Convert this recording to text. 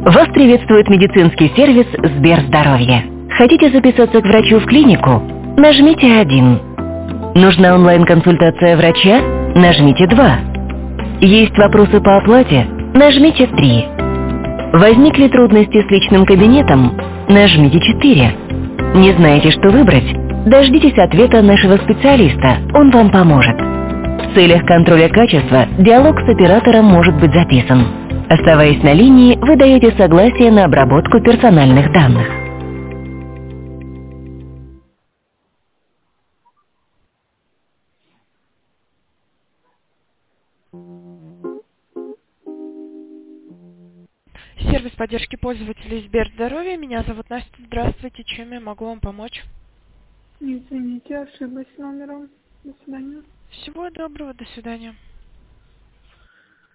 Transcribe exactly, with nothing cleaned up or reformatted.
Вас приветствует медицинский сервис Сберздоровье. Хотите записаться к врачу в клинику? Нажмите один. Нужна онлайн-консультация врача? Нажмите два. Есть вопросы по оплате? Нажмите три. Возникли трудности с личным кабинетом? Нажмите четыре. Не знаете, что выбрать? Дождитесь ответа нашего специалиста, он вам поможет. В целях контроля качества диалог с оператором может быть записан. Оставаясь на линии, вы даете согласие на обработку персональных данных. Сервис поддержки пользователей Сберздоровья. Меня зовут Настя. Здравствуйте. Чем я могу вам помочь? Извините, ошиблась номером. До свидания. Всего доброго. До свидания.